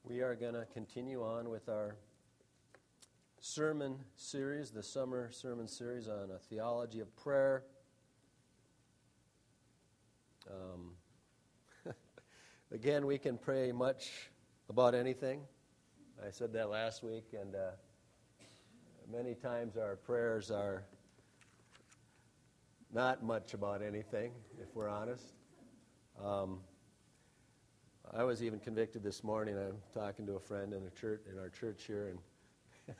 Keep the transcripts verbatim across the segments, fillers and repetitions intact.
We are going to continue on with our sermon series, the summer sermon series on a theology of prayer. Um, again, we can pray much about anything. I said that last week, and uh, many times our prayers are not much about anything, if we're honest. Um, I was even convicted this morning. I'm talking to a friend in a church in our church here, and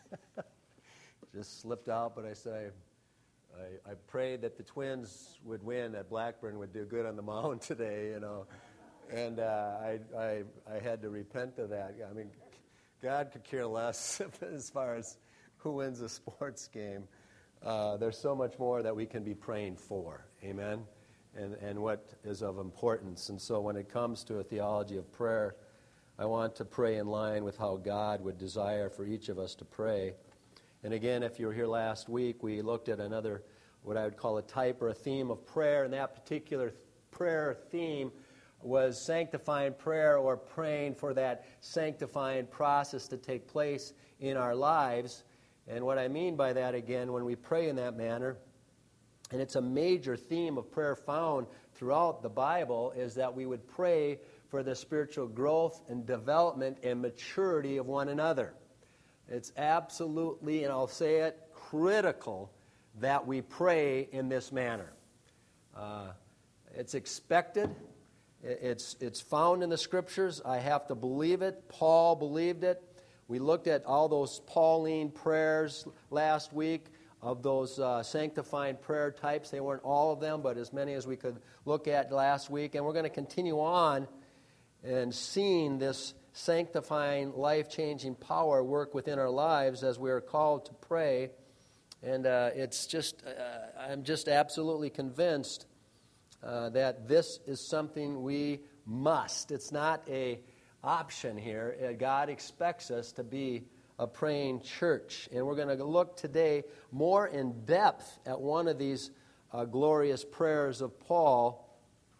just slipped out. But I said I, I, I prayed that the Twins would win, that Blackburn would do good on the mound today, you know. And uh, I, I I had to repent of that. I mean, God could care less as far as who wins a sports game. Uh, there's so much more that we can be praying for. Amen. And, and what is of importance. And so when it comes to a theology of prayer, I want to pray in line with how God would desire for each of us to pray. And again, if you were here last week, we looked at another, what I would call a type or a theme of prayer, and that particular prayer theme was sanctifying prayer, or praying for that sanctifying process to take place in our lives. And what I mean by that, again, when we pray in that manner, and it's a major theme of prayer found throughout the Bible, is that we would pray for the spiritual growth and development and maturity of one another. It's absolutely, and I'll say it, critical that we pray in this manner. Uh, it's expected. It's, it's found in the Scriptures. I have to believe it. Paul believed it. We looked at all those Pauline prayers last week, of those uh, sanctifying prayer types. They weren't all of them, but as many as we could look at last week. And we're going to continue on and seeing this sanctifying, life-changing power work within our lives as we are called to pray. And uh, it's just, uh, I'm just absolutely convinced uh, that this is something we must. It's not an option here. Uh, God expects us to be a praying church. And we're going to look today more in depth at one of these uh, glorious prayers of Paul,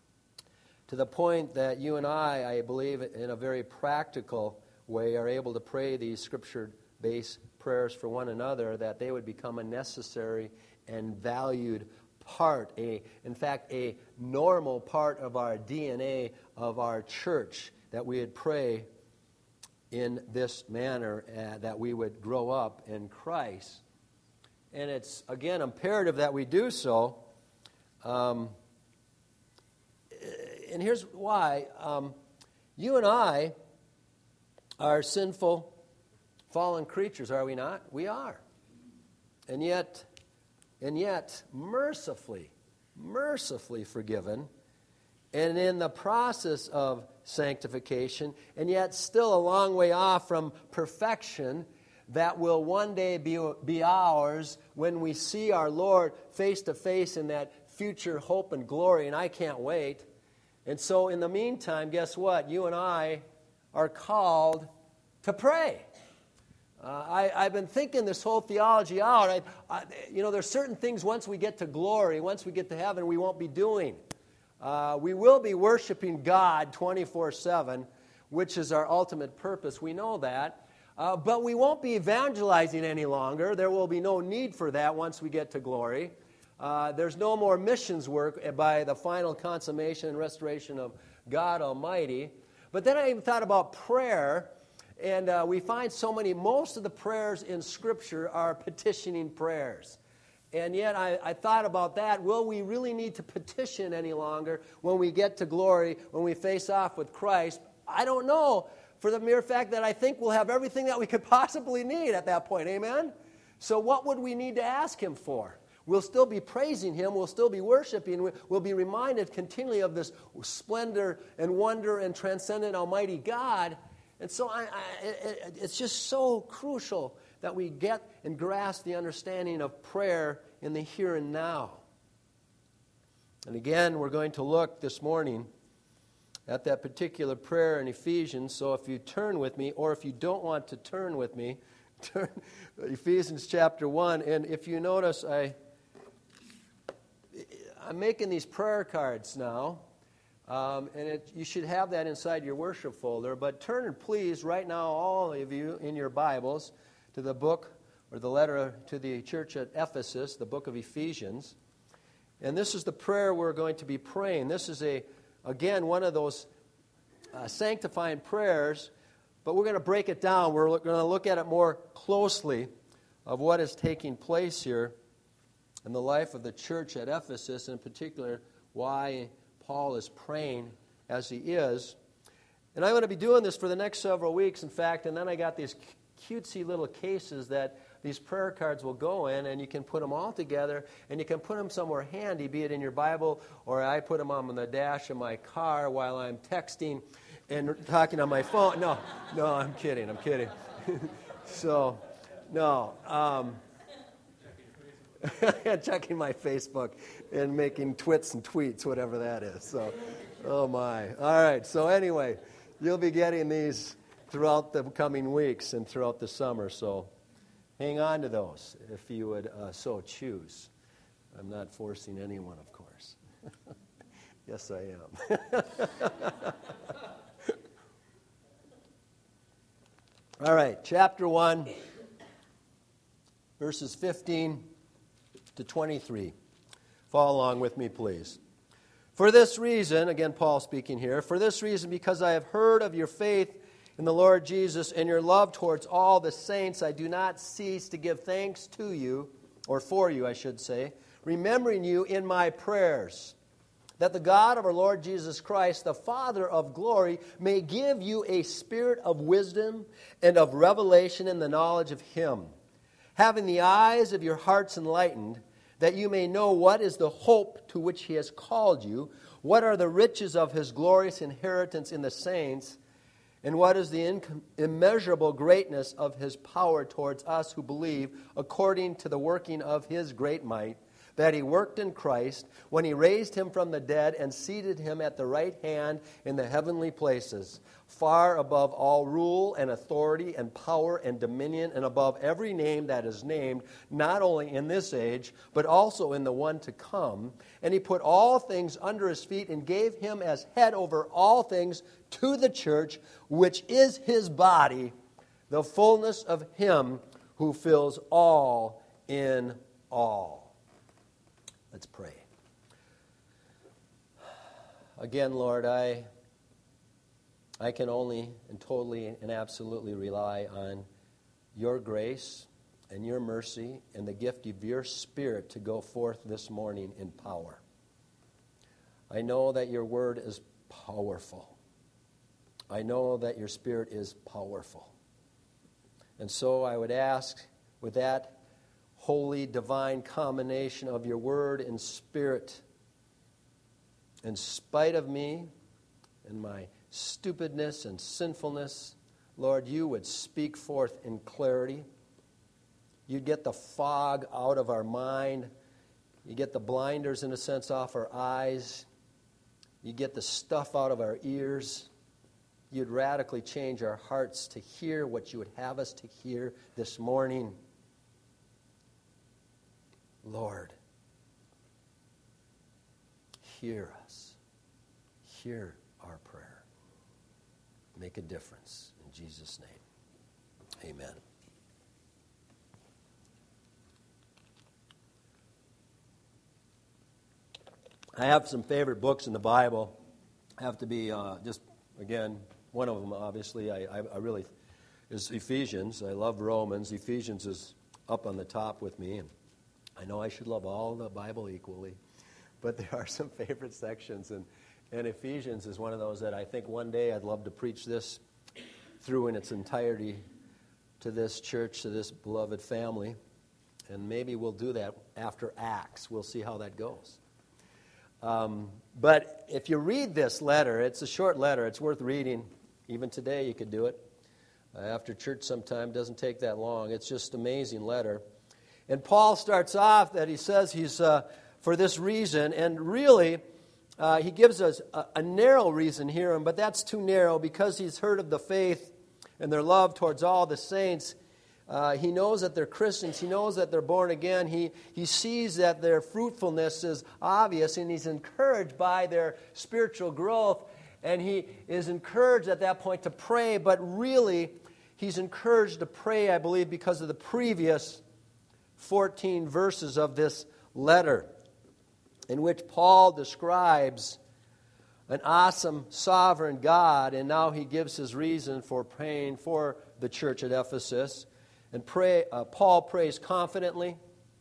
to the point that you and I, I believe, in a very practical way, are able to pray these Scripture-based prayers for one another, that they would become a necessary and valued part, a, in fact, a normal part of our D N A of our church, that we would pray in this manner, uh, that we would grow up in Christ. And it's, again, imperative that we do so. Um, and here's why. Um, you and I are sinful, fallen creatures, are we not? We are. And yet, and yet, mercifully, mercifully forgiven, and in the process of sanctification, and yet still a long way off from perfection that will one day be, be ours when we see our Lord face to face in that future hope and glory, and I can't wait. And so in the meantime, guess what? You and I are called to pray. Uh, I, I've been thinking this whole theology out. I, I, you know, there's certain things once we get to glory, once we get to heaven, we won't be doing. Uh, we will be worshiping God twenty-four seven, which is our ultimate purpose. We know that. Uh, but we won't be evangelizing any longer. There will be no need for that once we get to glory. Uh, there's no more missions work by the final consummation and restoration of God Almighty. But then I even thought about prayer, and uh, we find so many, most of the prayers in Scripture are petitioning prayers. And yet I, I thought about that. Will we really need to petition any longer when we get to glory, when we face off with Christ? I don't know, for the mere fact that I think we'll have everything that we could possibly need at that point. Amen? So what would we need to ask Him for? We'll still be praising Him. We'll still be worshiping. We'll be reminded continually of this splendor and wonder and transcendent Almighty God. And so I, I, it, it's just so crucial that we get and grasp the understanding of prayer in the here and now. And again, we're going to look this morning at that particular prayer in Ephesians. So if you turn with me, or if you don't want to turn with me, turn Ephesians chapter one. And if you notice, I, I'm making these prayer cards now. Um, and it, you should have that inside your worship folder. But turn, please, right now, all of you in your Bibles, to the book or the letter to the church at Ephesus, the book of Ephesians. And this is the prayer we're going to be praying. This is, a again, one of those uh, sanctifying prayers, but we're going to break it down. We're going to look at it more closely of what is taking place here in the life of the church at Ephesus, and in particular, why Paul is praying as he is. And I'm going to be doing this for the next several weeks, in fact, and then I got these cutesy little cases that these prayer cards will go in, and you can put them all together, and you can put them somewhere handy, be it in your Bible, or I put them on the dash of my car while I'm texting and talking on my phone. No, no, I'm kidding, I'm kidding. So, no. Um, checking my Facebook and making twits and tweets, whatever that is. So, oh my. All right, so anyway, you'll be getting these throughout the coming weeks and throughout the summer, so hang on to those if you would uh, so choose. I'm not forcing anyone, of course. Yes, I am. All right, chapter one, verses fifteen to twenty-three. Follow along with me, please. For this reason, again, Paul speaking here, for this reason, because I have heard of your faith in the Lord Jesus and your love towards all the saints, I do not cease to give thanks to you, or for you, I should say, remembering you in my prayers, that the God of our Lord Jesus Christ, the Father of glory, may give you a spirit of wisdom and of revelation in the knowledge of Him, having the eyes of your hearts enlightened, that you may know what is the hope to which He has called you, what are the riches of His glorious inheritance in the saints, and what is the in- immeasurable greatness of His power towards us who believe, according to the working of His great might, that He worked in Christ when He raised Him from the dead and seated Him at the right hand in the heavenly places, far above all rule and authority and power and dominion, and above every name that is named, not only in this age, but also in the one to come. And He put all things under His feet and gave Him as head over all things to the church, which is His body, the fullness of Him who fills all in all. Let's pray. Again, Lord, I I can only and totally and absolutely rely on your grace and your mercy and the gift of your Spirit to go forth this morning in power. I know that your word is powerful. I know that your Spirit is powerful. And so I would ask, with that holy, divine combination of your word and Spirit, in spite of me and my stupidness and sinfulness, Lord, you would speak forth in clarity. You'd get the fog out of our mind. You get the blinders, in a sense, off our eyes. You get the stuff out of our ears. You'd radically change our hearts to hear what you would have us to hear this morning. Lord, hear us. Hear our prayer. Make a difference. In Jesus' name, amen. I have some favorite books in the Bible. I have to be uh, just, again, one of them, obviously, I, I, I really, is Ephesians. I love Romans. Ephesians is up on the top with me. And I know I should love all the Bible equally, but there are some favorite sections, and, and Ephesians is one of those that I think one day I'd love to preach this through in its entirety to this church, to this beloved family, and maybe we'll do that after Acts. We'll see how that goes. Um, but if you read this letter, it's a short letter. It's worth reading. Even today you could do it. Uh, after church sometime, it doesn't take that long. It's just an amazing letter. And Paul starts off that he says he's uh, for this reason, and really uh, he gives us a, a narrow reason here, but that's too narrow because he's heard of the faith and their love towards all the saints. Uh, he knows that they're Christians. He knows that they're born again. He, he sees that their fruitfulness is obvious, and he's encouraged by their spiritual growth. And he is encouraged at that point to pray, but really, he's encouraged to pray, I believe, because of the previous fourteen verses of this letter, in which Paul describes an awesome, sovereign God, and now he gives his reason for praying for the church at Ephesus. And pray, uh, Paul prays confidently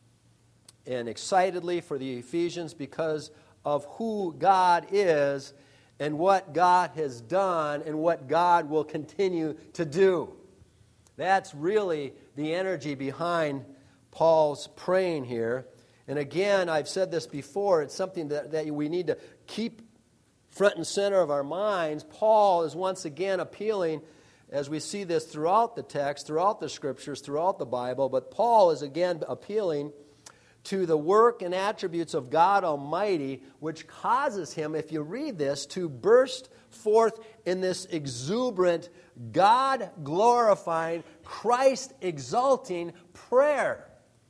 and excitedly for the Ephesians because of who God is and what God has done and what God will continue to do. That's really the energy behind Paul's praying here. And again, I've said this before, it's something that, that we need to keep front and center of our minds. Paul is once again appealing, as we see this throughout the text, throughout the Scriptures, throughout the Bible, but Paul is again appealing to the work and attributes of God Almighty, which causes him, if you read this, to burst forth in this exuberant, God-glorifying, Christ-exalting prayer.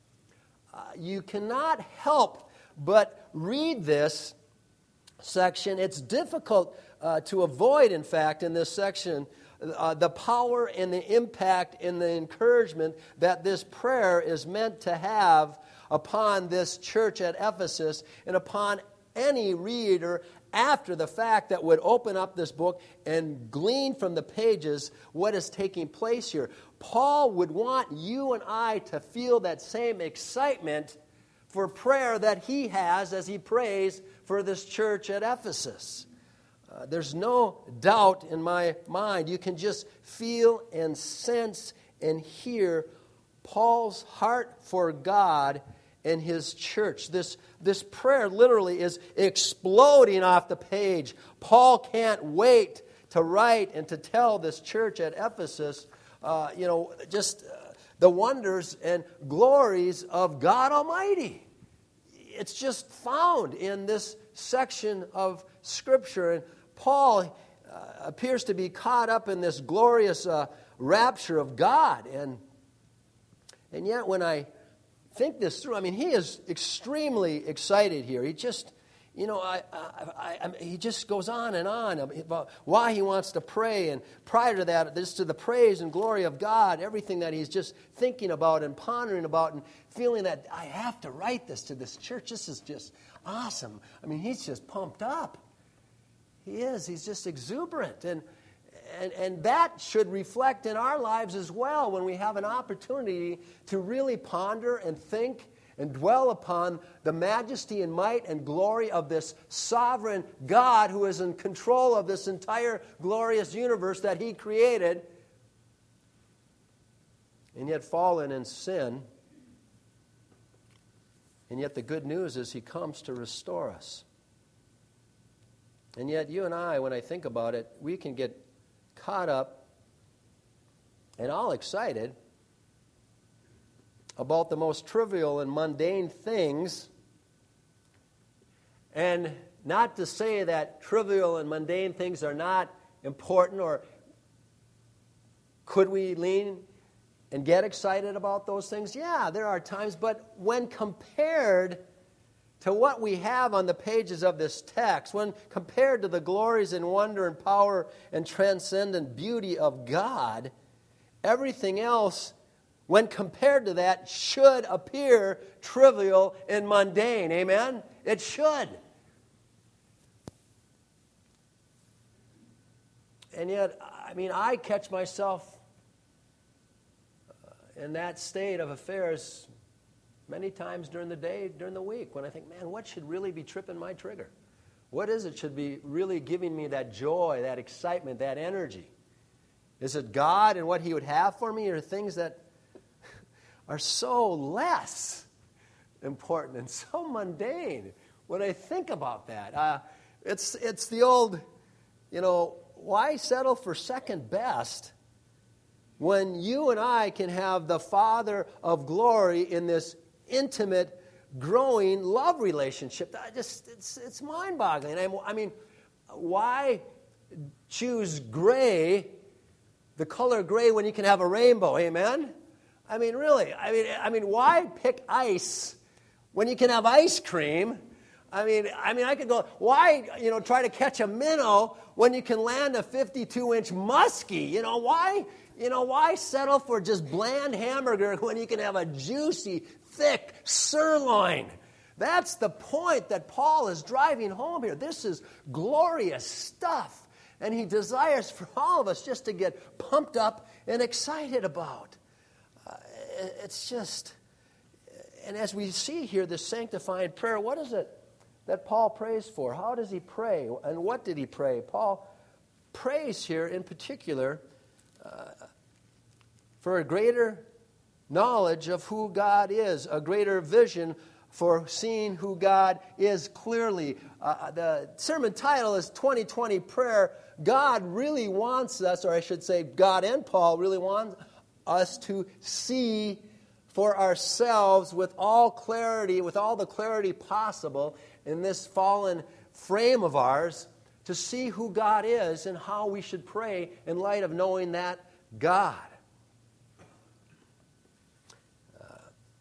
Uh, you cannot help but read this section. It's difficult uh, to avoid, in fact, in this section, uh, the power and the impact and the encouragement that this prayer is meant to have upon this church at Ephesus and upon any reader after the fact that would open up this book and glean from the pages what is taking place here. Paul would want you and I to feel that same excitement for prayer that he has as he prays for this church at Ephesus. Uh, there's no doubt in my mind. You can just feel and sense and hear Paul's heart for God and his church. This, this prayer literally is exploding off the page. Paul can't wait to write and to tell this church at Ephesus, uh, you know, just uh, the wonders and glories of God Almighty. It's just found in this section of Scripture. And Paul uh, appears to be caught up in this glorious uh, rapture of God. And, and yet when I think this through, I mean, he is extremely excited here. He just, you know, I, I, I, he just goes on and on about why he wants to pray. And prior to that, this to the praise and glory of God, everything that he's just thinking about and pondering about and feeling that I have to write this to this church. This is just awesome. I mean, he's just pumped up. He is. He's just exuberant. And, and, and that should reflect in our lives as well when we have an opportunity to really ponder and think and dwell upon the majesty and might and glory of this sovereign God who is in control of this entire glorious universe that he created, and yet fallen in sin. And yet the good news is he comes to restore us. And yet you and I, when I think about it, we can get caught up and all excited about the most trivial and mundane things. And not to say that trivial and mundane things are not important, or could we lean and get excited about those things? Yeah, there are times, but when compared to what we have on the pages of this text, when compared to the glories and wonder and power and transcendent beauty of God, everything else, when compared to that, should appear trivial and mundane. Amen? It should. And yet, I mean, I catch myself in that state of affairs many times during the day, during the week, when I think, man, what should really be tripping my trigger? What is it should be really giving me that joy, that excitement, that energy? Is it God and what he would have for me, or things that are so less important and so mundane when I think about that? Uh, it's, it's the old, you know, why settle for second best when you and I can have the Father of glory in this intimate, growing love relationship? I just, it's, it's mind-boggling. I, I mean, why choose gray, the color gray, when you can have a rainbow? Amen? I mean, really, I mean, I mean, why pick ice when you can have ice cream? I mean, I mean, I could go, why, you know, try to catch a minnow when you can land a fifty-two inch muskie? You know, why, you know, why settle for just bland hamburger when you can have a juicy, thick sirloin? That's the point that Paul is driving home here. This is glorious stuff. And he desires for all of us just to get pumped up and excited about. Uh, it's just, and as we see here, this sanctifying prayer, what is it that Paul prays for? How does he pray? And what did he pray? Paul prays here in particular uh, for a greater knowledge of who God is, a greater vision for seeing who God is clearly. Uh, the sermon title is twenty twenty Prayer. God really wants us, or I should say God and Paul really want us to see for ourselves with all clarity, with all the clarity possible in this fallen frame of ours, to see who God is and how we should pray in light of knowing that God. Uh,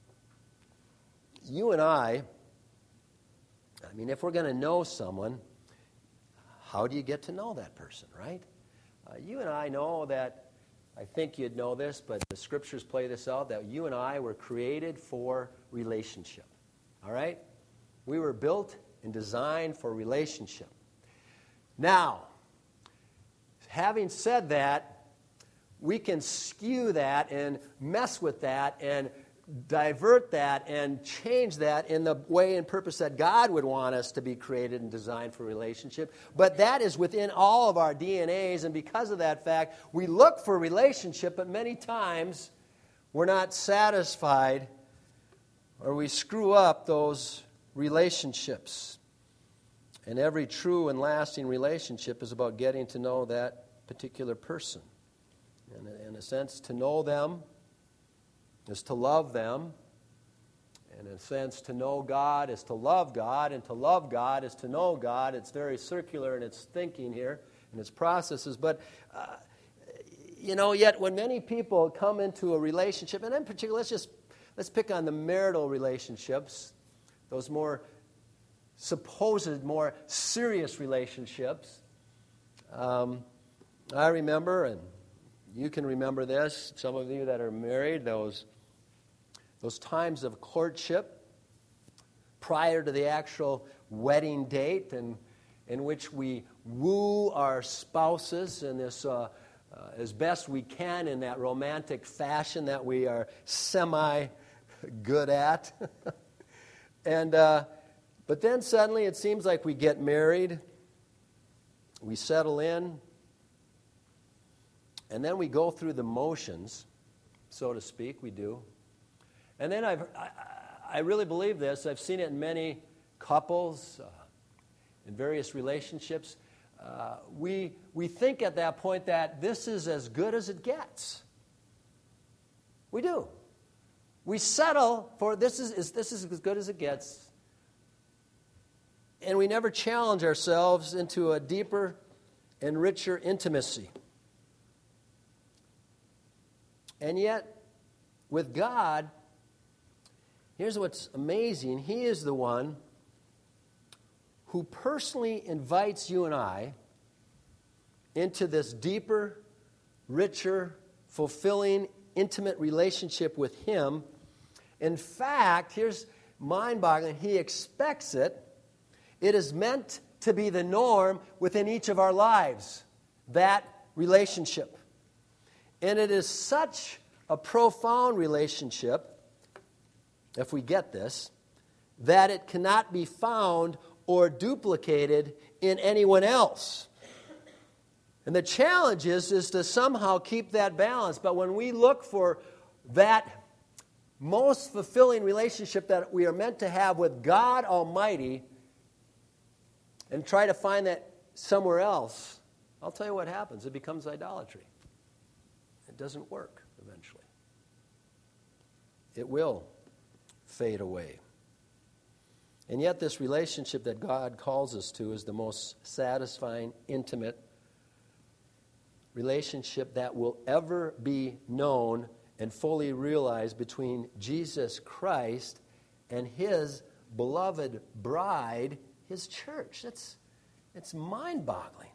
you and I, I mean, if we're going to know someone, how do you get to know that person, right? Uh, you and I know that, I think you'd know this, but the scriptures play this out, that you and I were created for relationship, all right? We were built and designed for relationship. Now, having said that, we can skew that and mess with that and divert that and change that in the way and purpose that God would want us to be created and designed for relationship. But that is within all of our D N As, and because of that fact, we look for relationship, but many times we're not satisfied, or we screw up those relationships. And every true and lasting relationship is about getting to know that particular person. And in a sense, to know them is to love them. And in a sense, to know God is to love God. And to love God is to know God. It's very circular in its thinking here, in its processes. But, uh, you know, yet when many people come into a relationship, and in particular, let's just, let's pick on the marital relationships, those more supposed, more serious relationships. Um, I remember, and you can remember this, some of you that are married, those Those times of courtship prior to the actual wedding date, and in which we woo our spouses in this uh, uh, as best we can in that romantic fashion that we are semi-good at. and uh, but then suddenly it seems like we get married, we settle in, and then we go through the motions, so to speak, we do. And then I've, I, I really believe this. I've seen it in many couples, uh, in various relationships. Uh, we, we think at that point that this is as good as it gets. We do. We settle for this is, is, this is as good as it gets. And we never challenge ourselves into a deeper and richer intimacy. And yet, with God, here's what's amazing. He is the one who personally invites you and I into this deeper, richer, fulfilling, intimate relationship with Him. In fact, here's mind-boggling. He expects it. It is meant to be the norm within each of our lives, that relationship. And it is such a profound relationship, if we get this, that it cannot be found or duplicated in anyone else. And the challenge is, is to somehow keep that balance. But when we look for that most fulfilling relationship that we are meant to have with God Almighty and try to find that somewhere else, I'll tell you what happens. It becomes idolatry. It doesn't work eventually. It will fade away. And yet this relationship that God calls us to is the most satisfying, intimate relationship that will ever be known and fully realize between Jesus Christ and his beloved bride, his church. It's, it's mind-boggling.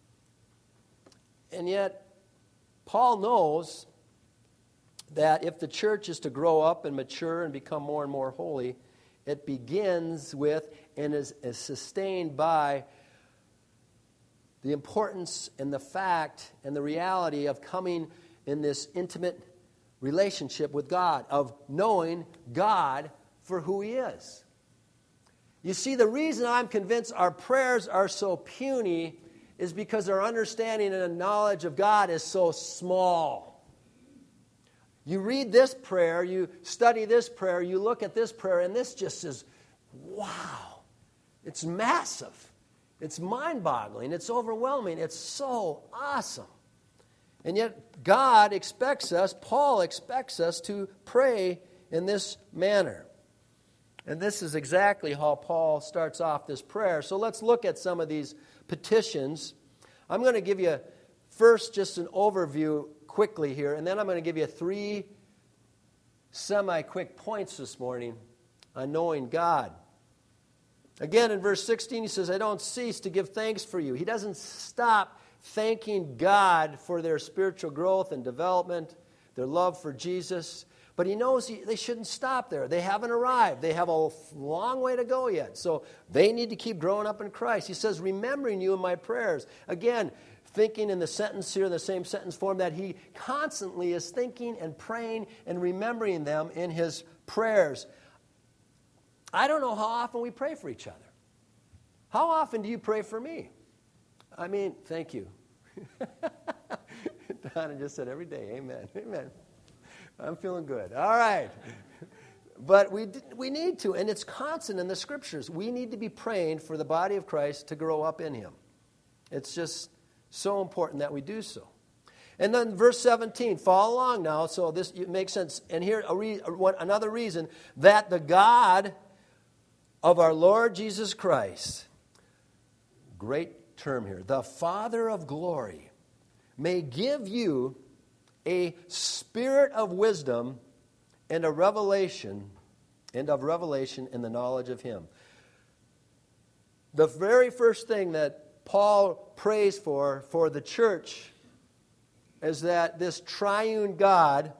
And yet, Paul knows that if the church is to grow up and mature and become more and more holy, it begins with and is, is sustained by the importance and the fact and the reality of coming in this intimate relationship with God, of knowing God for who he is. You see, the reason I'm convinced our prayers are so puny is because our understanding and knowledge of God is so small. You read this prayer, you study this prayer, you look at this prayer, and this just is, wow. It's massive. It's mind-boggling. It's overwhelming. It's so awesome. And yet God expects us, Paul expects us to pray in this manner. And this is exactly how Paul starts off this prayer. So let's look at some of these petitions. I'm going to give you first just an overview quickly here, and then I'm going to give you three semi-quick points this morning on knowing God. Again, in verse sixteen, he says, I don't cease to give thanks for you. He doesn't stop thanking God for their spiritual growth and development, their love for Jesus. But he knows he, they shouldn't stop there. They haven't arrived. They have a long way to go yet. So they need to keep growing up in Christ. He says, remembering you in my prayers. Again, thinking in the sentence here, the same sentence form, that he constantly is thinking and praying and remembering them in his prayers. I don't know how often we pray for each other. How often do you pray for me? I mean, thank you. Donna just said every day, amen, amen. I'm feeling good. All right. But we we need to, and it's constant in the Scriptures. We need to be praying for the body of Christ to grow up in him. It's just so important that we do so. And then verse seventeen, follow along now, so this makes sense. And here, a re, another reason, that the God of our Lord Jesus Christ, great term here, the Father of glory, may give you a spirit of wisdom and a revelation, and of revelation in the knowledge of him. The very first thing that Paul prays for, for the church, is that this triune God,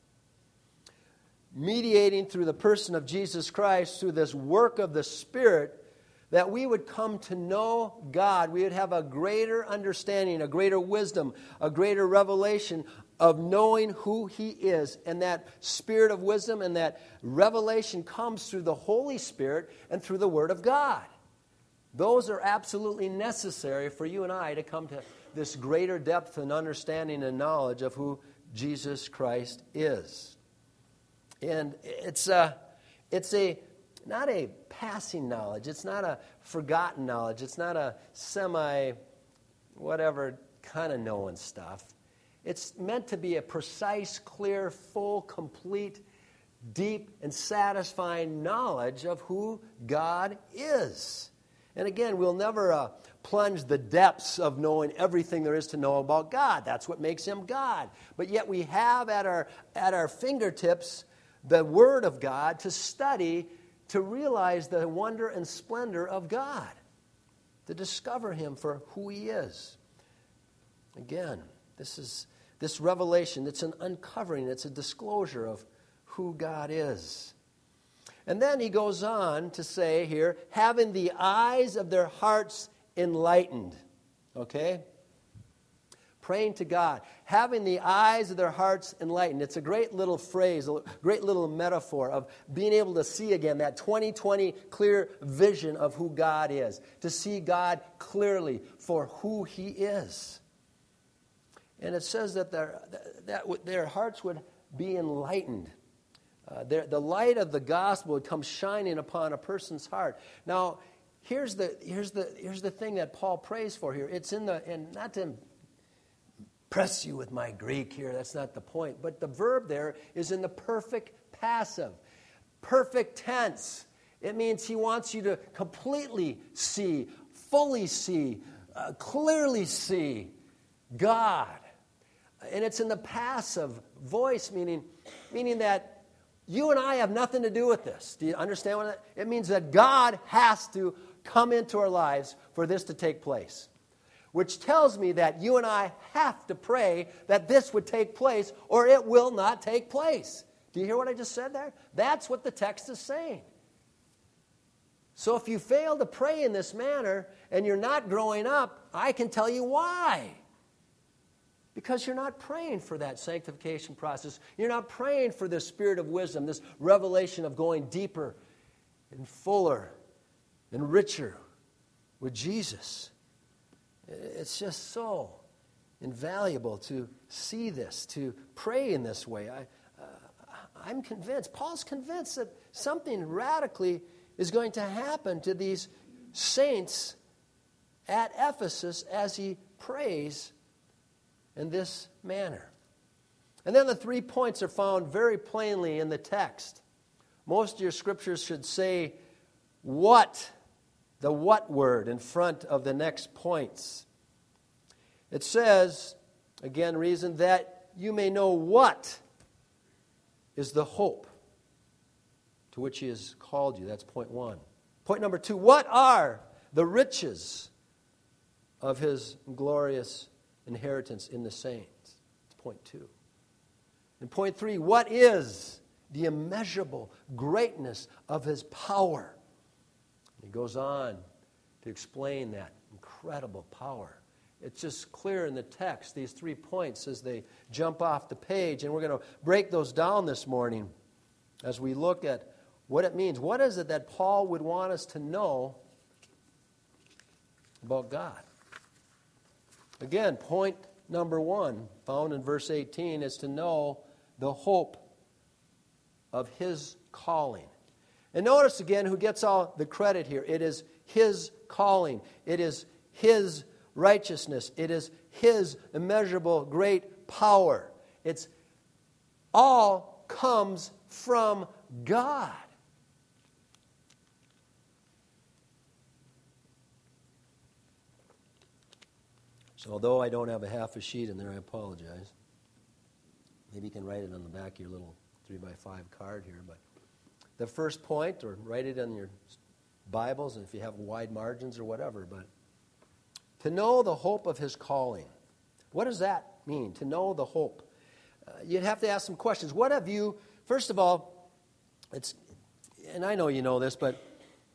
mediating through the person of Jesus Christ, through this work of the Spirit, that we would come to know God. We would have a greater understanding, a greater wisdom, a greater revelation of knowing who he is. And that spirit of wisdom and that revelation comes through the Holy Spirit and through the Word of God. Those are absolutely necessary for you and I to come to this greater depth and understanding and knowledge of who Jesus Christ is. And it's a, it's a not a passing knowledge. It's not a forgotten knowledge. It's not a semi, whatever kind of knowing stuff. It's meant to be a precise, clear, full, complete, deep, and satisfying knowledge of who God is. And again, we'll never uh, plunge the depths of knowing everything there is to know about God. That's what makes him God. But yet we have at our at our fingertips the Word of God to study, to realize the wonder and splendor of God, to discover him for who he is. Again, this is this revelation. It's an uncovering. It's a disclosure of who God is. And then he goes on to say here, having the eyes of their hearts enlightened. Okay? Praying to God. Having the eyes of their hearts enlightened. It's a great little phrase, a great little metaphor of being able to see again that twenty twenty clear vision of who God is. To see God clearly for who he is. And it says that their, that their hearts would be enlightened. Uh, the light of the gospel would come shining upon a person's heart. Now, here's the here's the here's the thing that Paul prays for here. It's in the and not to impress you with my Greek here. That's not the point. But the verb there is in the perfect passive, perfect tense. It means he wants you to completely see, fully see, uh, clearly see God. And it's in the passive voice, meaning, meaning that you and I have nothing to do with this. Do you understand what that? It means that God has to come into our lives for this to take place. Which tells me that you and I have to pray that this would take place, or it will not take place. Do you hear what I just said there? That's what the text is saying. So if you fail to pray in this manner and you're not growing up, I can tell you why. Because you're not praying for that sanctification process. You're not praying for this spirit of wisdom, this revelation of going deeper and fuller and richer with Jesus. It's just so invaluable to see this, to pray in this way. I, uh, I'm convinced, Paul's convinced that something radically is going to happen to these saints at Ephesus as he prays in this manner. And then the three points are found very plainly in the text. Most of your scriptures should say what, the what word in front of the next points. It says, again, reason that you may know what is the hope to which he has called you. That's point one. Point number two, what are the riches of his glorious inheritance in the saints? That's point two. And point three, what is the immeasurable greatness of his power? He goes on to explain that incredible power. It's just clear in the text, these three points as they jump off the page. And we're going to break those down this morning as we look at what it means. What is it that Paul would want us to know about God? Again, point number one, found in verse eighteen, is to know the hope of his calling. And notice again who gets all the credit here. It is his calling. It is his righteousness. It is his immeasurable great power. It's all comes from God. So although I don't have a half a sheet in there, I apologize. Maybe you can write it on the back of your little three by five card here. But the first point, or write it on your Bibles, and if you have wide margins or whatever, but to know the hope of his calling. What does that mean, to know the hope? Uh, you'd have to ask some questions. What have you, first of all, it's, and I know you know this, but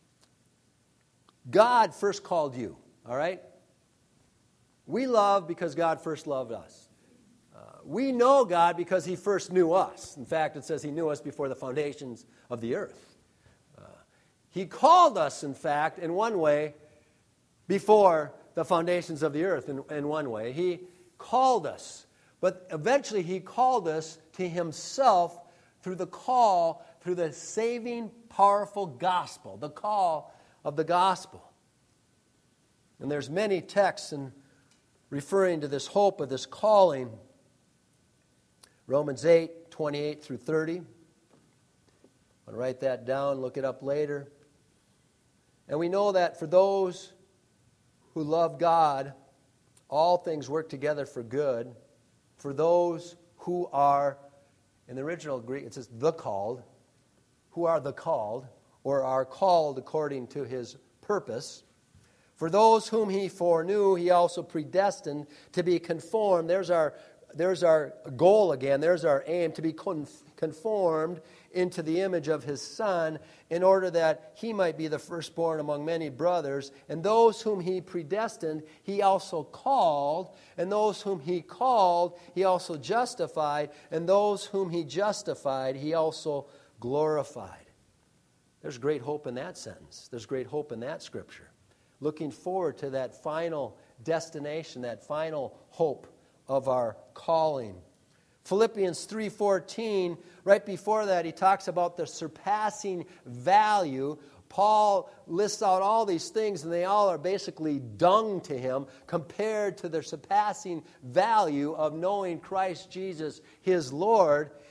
God first called you, all right? We love because God first loved us. Uh, we know God because he first knew us. In fact, it says he knew us before the foundations of the earth. Uh, he called us, in fact, in one way, before the foundations of the earth, in, in one way. He called us. But eventually he called us to himself through the call, through the saving, powerful gospel, the call of the gospel. And there's many texts in referring to this hope of this calling. Romans eight, twenty-eight through thirty. I'll write that down, look it up later. And we know that for those who love God, all things work together for good. For those who are, in the original Greek it says the called, who are the called, or are called according to his purpose. For those whom he foreknew, he also predestined to be conformed. There's our, there's our goal again. There's our aim, to be conformed into the image of his Son, in order that he might be the firstborn among many brothers. And those whom he predestined, he also called. And those whom he called, he also justified. And those whom he justified, he also glorified. There's great hope in that sentence. There's great hope in that scripture. Looking forward to that final destination, that final hope of our calling. Philippians three fourteen, right before that, he talks about the surpassing value. Paul lists out all these things, and they all are basically dung to him compared to the surpassing value of knowing Christ Jesus, his Lord.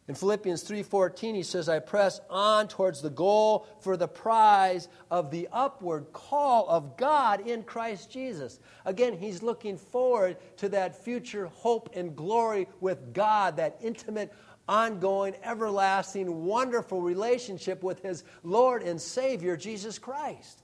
In Philippians three fourteen, he says, I press on towards the goal for the prize of the upward call of God in Christ Jesus. Again, he's looking forward to that future hope and glory with God, that intimate, ongoing, everlasting, wonderful relationship with his Lord and Savior, Jesus Christ.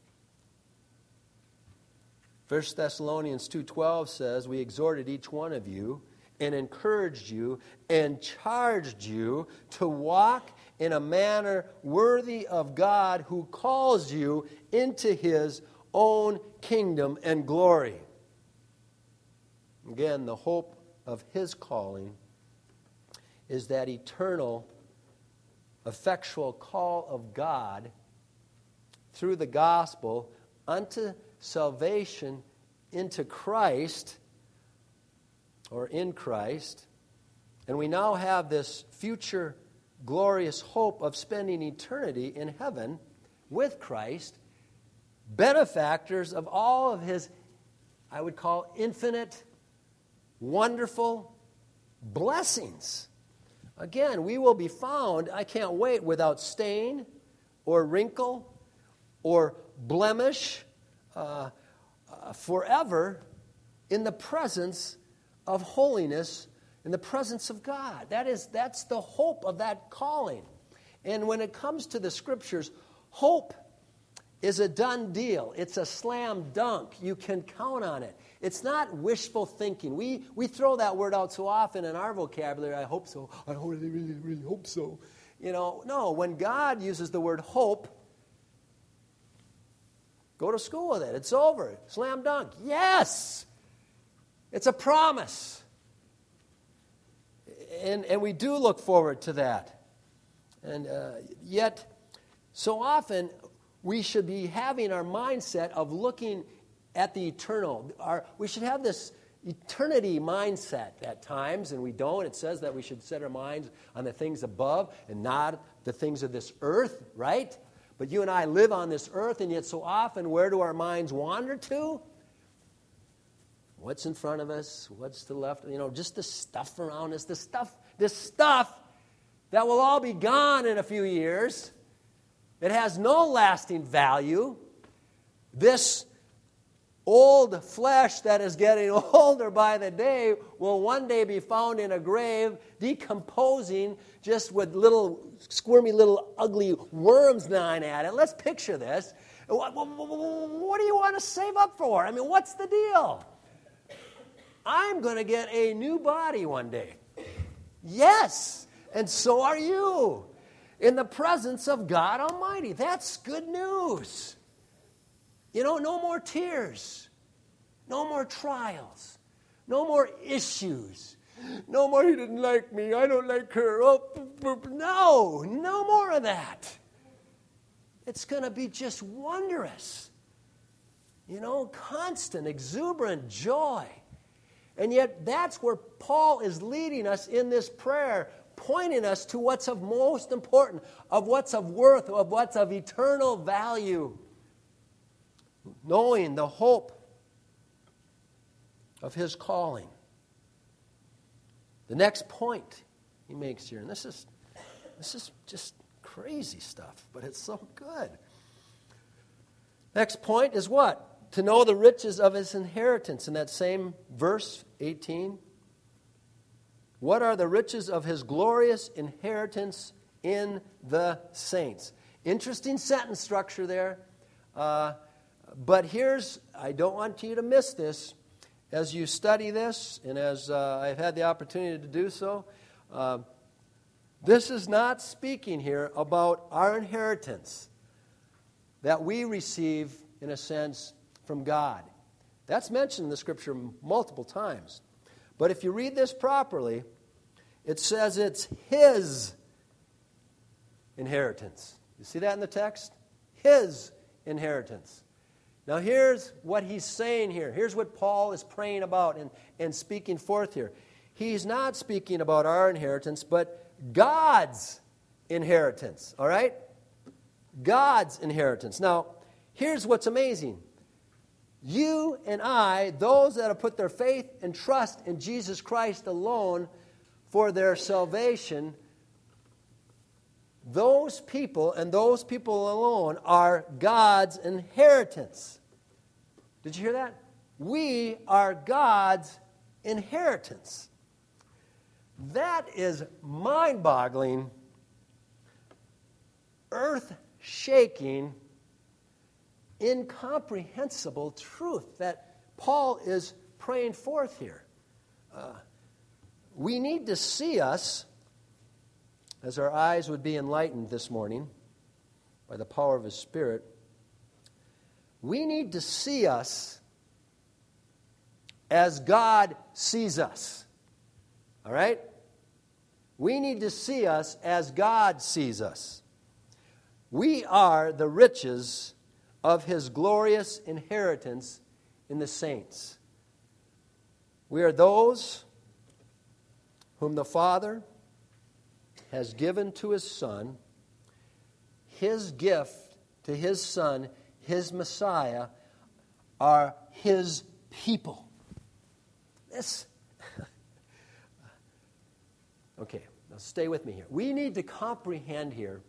First Thessalonians two twelve says, we exhorted each one of you and encouraged you and charged you to walk in a manner worthy of God who calls you into his own kingdom and glory. Again, the hope of his calling is that eternal, effectual call of God through the gospel unto salvation into Christ, or in Christ, and we now have this future glorious hope of spending eternity in heaven with Christ, benefactors of all of his, I would call, infinite, wonderful blessings. Again, we will be found, I can't wait, without stain or wrinkle or blemish uh, uh, forever in the presence of holiness, in the presence of God. That is, that's the hope of that calling. And when it comes to the Scriptures, hope is a done deal. It's a slam dunk. You can count on it. It's not wishful thinking. We we throw that word out so often in our vocabulary. I hope so. I really, really, really hope so. You know, no, when God uses the word hope, go to school with it. It's over. Slam dunk. Yes! It's a promise. And, and we do look forward to that. And uh, yet, so often, we should be having our mindset of looking at the eternal. Our, we should have this eternity mindset at times, and we don't. It says that we should set our minds on the things above and not the things of this earth, right? But you and I live on this earth, and yet so often, where do our minds wander to? What's in front of us? What's to the left? You know, just the stuff around us. The stuff, this stuff that will all be gone in a few years. It has no lasting value. This old flesh that is getting older by the day will one day be found in a grave, decomposing just with little squirmy, little ugly worms gnawing at it. Let's picture this. What, what, what do you want to save up for? I mean, what's the deal? I'm going to get a new body one day. Yes, and so are you. In the presence of God Almighty. That's good news. You know, no more tears. No more trials. No more issues. No more, he didn't like me. I don't like her. Oh, no, no more of that. It's going to be just wondrous. You know, constant, exuberant joy. And yet that's where Paul is leading us in this prayer, pointing us to what's of most important, of what's of worth, of what's of eternal value. Knowing the hope of his calling. The next point he makes here, and this is this is just crazy stuff, but it's so good. Next point is what? To know the riches of his inheritance in that same verse, eighteen. What are the riches of his glorious inheritance in the saints? Interesting sentence structure there. Uh, but here's, I don't want you to miss this. As you study this, and as uh, I've had the opportunity to do so, uh, this is not speaking here about our inheritance that we receive, in a sense, from God. That's mentioned in the Scripture multiple times. But if you read this properly, it says it's his inheritance. You see that in the text? His inheritance. Now here's what he's saying here. Here's what Paul is praying about and, and speaking forth here. He's not speaking about our inheritance, but God's inheritance. All right? God's inheritance. Now, here's what's amazing. You and I, those that have put their faith and trust in Jesus Christ alone for their salvation, those people and those people alone are God's inheritance. Did you hear that? We are God's inheritance. That is mind-boggling, earth-shaking, incomprehensible truth that Paul is praying forth here. Uh, we need to see us, as our eyes would be enlightened this morning by the power of His Spirit, we need to see us as God sees us. All right? We need to see us as God sees us. We are the riches of His glorious inheritance in the saints. We are those whom the Father has given to His Son. His gift to His Son, His Messiah, are His people. This, okay, now stay with me here. We need to comprehend here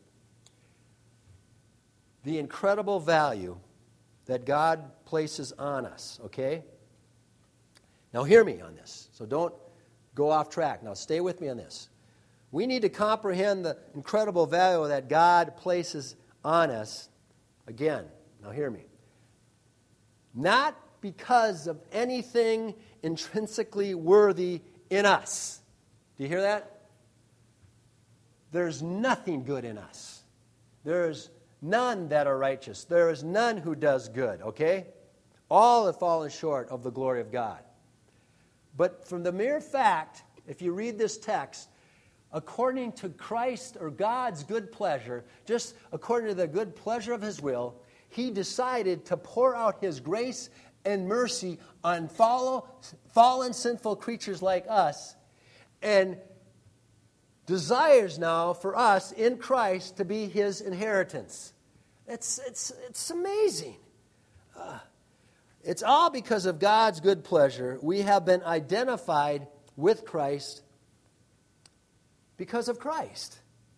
the incredible value that God places on us, okay? Now hear me on this, so don't go off track. Now stay with me on this. We need to comprehend the incredible value that God places on us. Again, now hear me. Not because of anything intrinsically worthy in us. Do you hear that? There's nothing good in us. There's none that are righteous. There is none who does good, okay? All have fallen short of the glory of God. But from the mere fact, if you read this text, according to Christ or God's good pleasure, just according to the good pleasure of His will, He decided to pour out His grace and mercy on follow, fallen sinful creatures like us, and desires now for us in Christ to be His inheritance. It's, it's, it's amazing. Uh, it's all because of God's good pleasure. We have been identified with Christ because of Christ.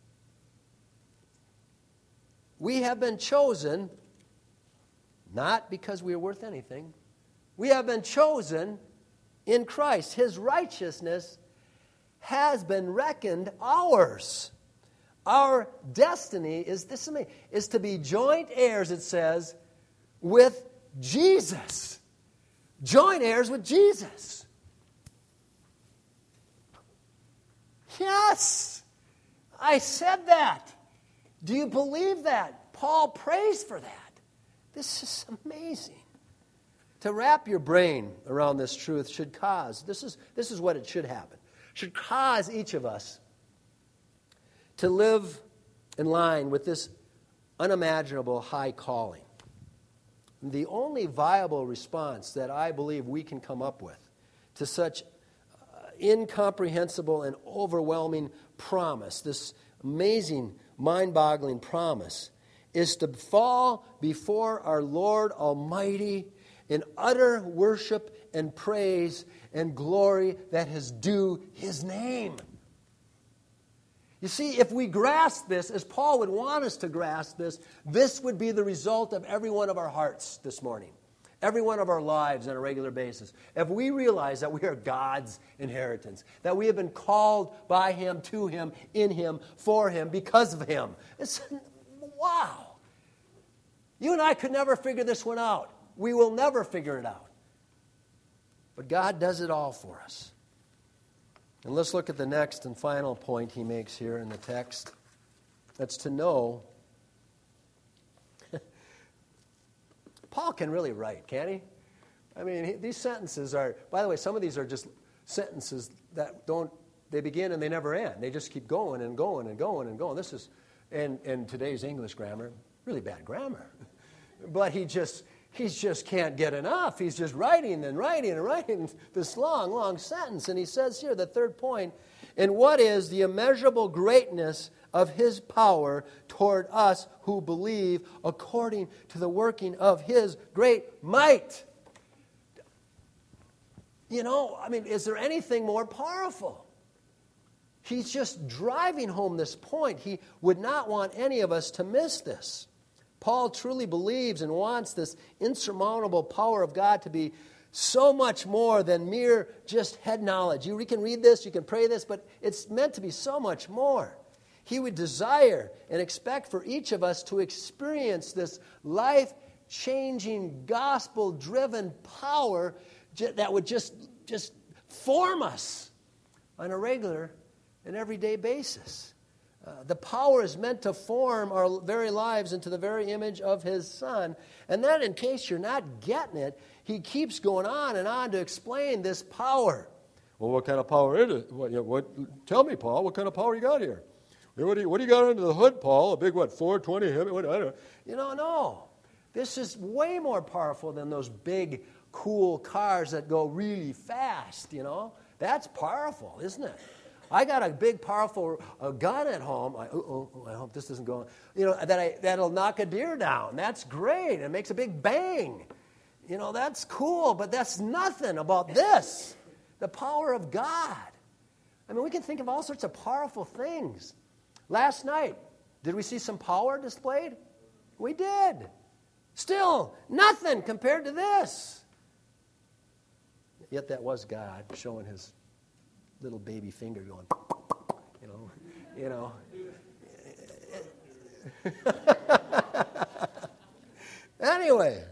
We have been chosen not because we are worth anything. We have been chosen in Christ. His righteousness has been reckoned ours. Our destiny is this is to be joint heirs, it says, with Jesus. Joint heirs with Jesus. Yes, I said that. Do you believe that? Paul prays for that. This is amazing. To wrap your brain around this truth should cause, this is, this is what it should happen, should cause each of us to live in line with this unimaginable high calling. The only viable response that I believe we can come up with to such incomprehensible and overwhelming promise, this amazing, mind-boggling promise, is to fall before our Lord Almighty in utter worship and praise and glory that is due His name. You see, if we grasp this, as Paul would want us to grasp this, this would be the result of every one of our hearts this morning. Every one of our lives on a regular basis. If we realize that we are God's inheritance, that we have been called by Him, to Him, in Him, for Him, because of Him. It's, wow. You and I could never figure this one out. We will never figure it out. But God does it all for us. And let's look at the next and final point he makes here in the text. That's to know. Paul can really write, can't he? I mean, he, these sentences are, by the way, some of these are just sentences that don't, they begin and they never end. They just keep going and going and going and going. This is, in, in today's English grammar, really bad grammar. But he just, he just can't get enough. He's just writing and writing and writing this long, long sentence. And he says here, the third point, and what is the immeasurable greatness of His power toward us who believe according to the working of His great might. You know, I mean, is there anything more powerful? He's just driving home this point. He would not want any of us to miss this. Paul truly believes and wants this insurmountable power of God to be so much more than mere just head knowledge. You can read this, you can pray this, but it's meant to be so much more. He would desire and expect for each of us to experience this life-changing, gospel-driven power that would just, just form us on a regular and everyday basis. Uh, the power is meant to form our very lives into the very image of His Son. And then, in case you're not getting it, he keeps going on and on to explain this power. Well, what kind of power is it? What, you know, what, tell me, Paul, what kind of power you got here? What do you, what do you got under the hood, Paul? A big, what, four twenty? What, I don't know. You know, no. This is way more powerful than those big, cool cars that go really fast, you know. That's powerful, isn't it? I got a big, powerful uh, gun at home. I, oh, oh, I hope this doesn't go on. You know, that I, that'll knock a deer down. That's great. It makes a big bang. You know, that's cool, but that's nothing about this. The power of God. I mean, we can think of all sorts of powerful things. Last night, did we see some power displayed? We did. Still, nothing compared to this. Yet that was God showing His little baby finger going, you know, you know. Anyway,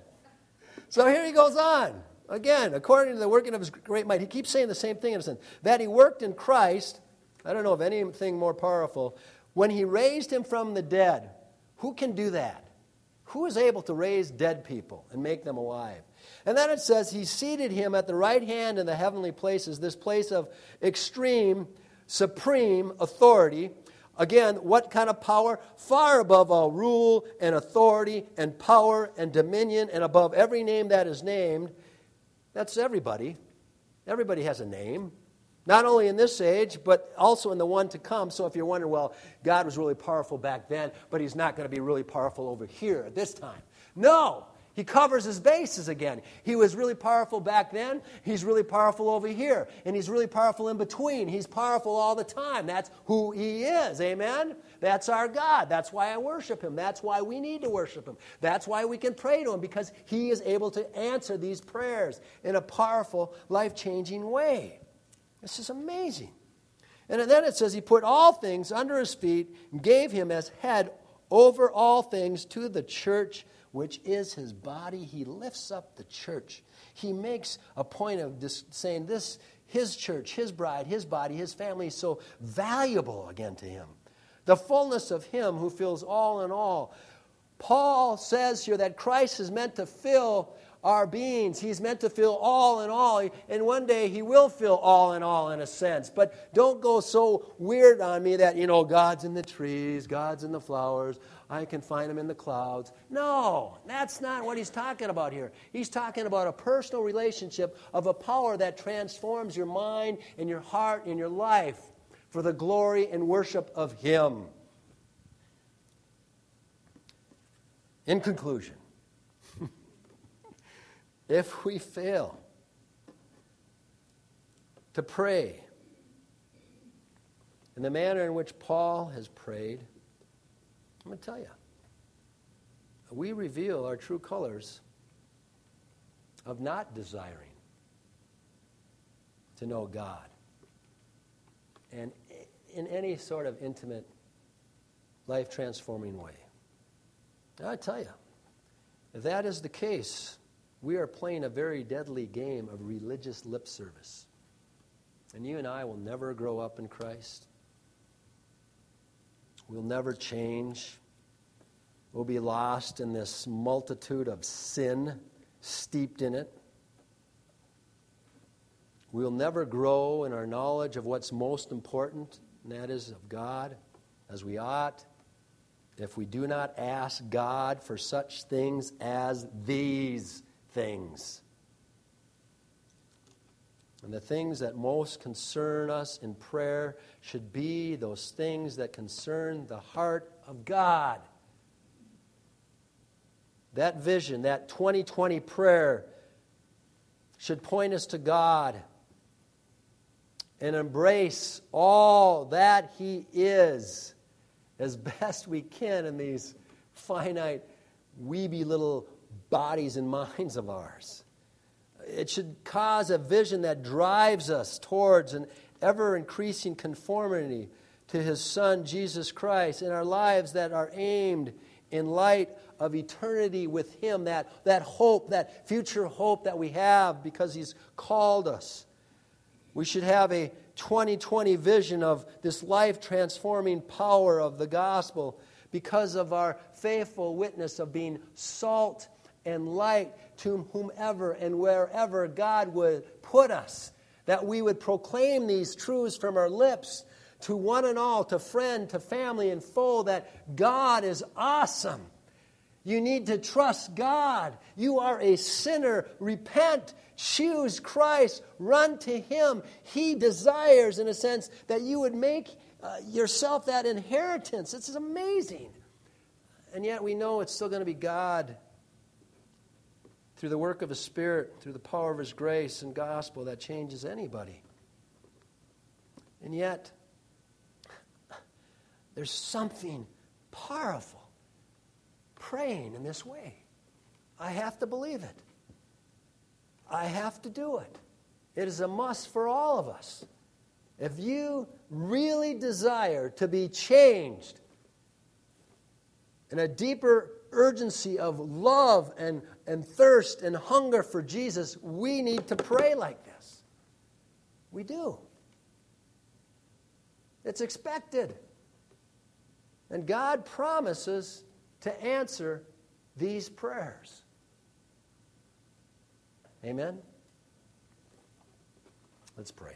so here he goes on. Again, according to the working of His great might, he keeps saying the same thing in a sense. That He worked in Christ, I don't know of anything more powerful, when He raised Him from the dead. Who can do that? Who is able to raise dead people and make them alive? And then it says He seated Him at the right hand in the heavenly places, this place of extreme, supreme authority. Again, what kind of power? Far above all rule and authority and power and dominion and above every name that is named. That's everybody. Everybody has a name. Not only in this age, but also in the one to come. So if you're wondering, well, God was really powerful back then, but He's not going to be really powerful over here at this time. No! He covers His bases again. He was really powerful back then. He's really powerful over here. And He's really powerful in between. He's powerful all the time. That's who He is. Amen? That's our God. That's why I worship Him. That's why we need to worship Him. That's why we can pray to Him, because He is able to answer these prayers in a powerful, life-changing way. This is amazing. And then it says He put all things under His feet and gave Him as head over all things to the church, which is His body. He lifts up the church. He makes a point of this, saying this, His church, His bride, His body, His family is so valuable again to Him. The fullness of Him who fills all in all. Paul says here that Christ is meant to fill our beings. He's meant to fill all in all. And one day He will fill all in all in a sense. But don't go so weird on me that, you know, God's in the trees, God's in the flowers, I can find Him in the clouds. No, that's not what he's talking about here. He's talking about a personal relationship of a power that transforms your mind and your heart and your life for the glory and worship of Him. In conclusion, if we fail to pray in the manner in which Paul has prayed, I'm going to tell you, we reveal our true colors of not desiring to know God and in any sort of intimate, life-transforming way. Now, I tell you, if that is the case, we are playing a very deadly game of religious lip service. And you and I will never grow up in Christ. We'll never change. We'll be lost in this multitude of sin steeped in it. We'll never grow in our knowledge of what's most important, and that is of God, as we ought, if we do not ask God for such things as these things. And the things that most concern us in prayer should be those things that concern the heart of God. That vision, that twenty twenty prayer should point us to God. and embrace all that He is as best we can in these finite, weeby little bodies and minds of ours. It should cause a vision that drives us towards an ever-increasing conformity to His Son, Jesus Christ, in our lives that are aimed in light of eternity with Him, that, that hope, that future hope that we have because He's called us. We should have a twenty twenty vision of this life-transforming power of the gospel because of our faithful witness of being salt and light to whomever and wherever God would put us. That we would proclaim these truths from our lips to one and all, to friend, to family and foe, that God is awesome. You need to trust God. You are a sinner. Repent. Choose Christ. Run to Him. He desires, in a sense, that you would make uh, yourself that inheritance. This is amazing. And yet we know it's still going to be God, through the work of His Spirit, through the power of His grace and gospel, that changes anybody. And yet, there's something powerful praying in this way. I have to believe it. I have to do it. It is a must for all of us. If you really desire to be changed in a deeper urgency of love and, and thirst and hunger for Jesus, we need to pray like this. We do. It's expected. And God promises to answer these prayers. Amen? Let's pray.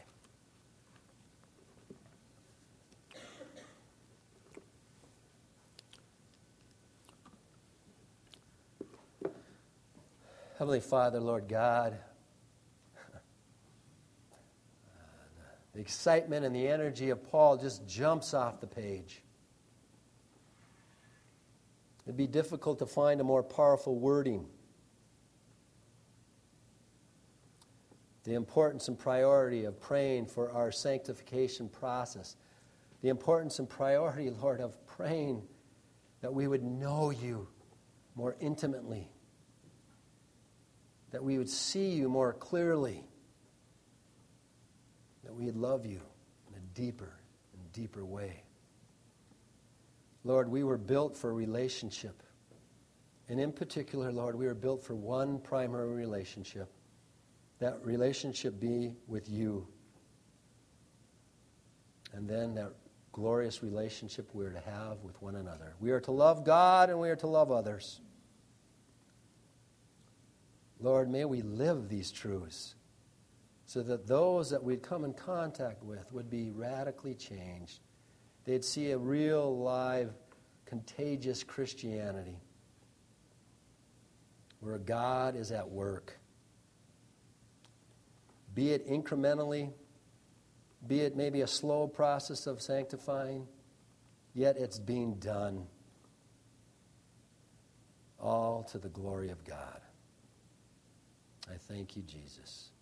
Heavenly Father, Lord God, the excitement and the energy of Paul just jumps off the page. It'd be difficult to find a more powerful wording. The importance and priority of praying for our sanctification process. The importance and priority, Lord, of praying that we would know You more intimately. That we would see You more clearly. That we would love You in a deeper and deeper way. Lord, we were built for relationship. And in particular, Lord, we were built for one primary relationship. That relationship be with You. And then that glorious relationship we are to have with one another. We are to love God and we are to love others. Lord, may we live these truths so that those that we'd come in contact with would be radically changed. They'd see a real, live, contagious Christianity where God is at work. Be it incrementally, be it maybe a slow process of sanctifying, yet it's being done. All to the glory of God. I thank You, Jesus.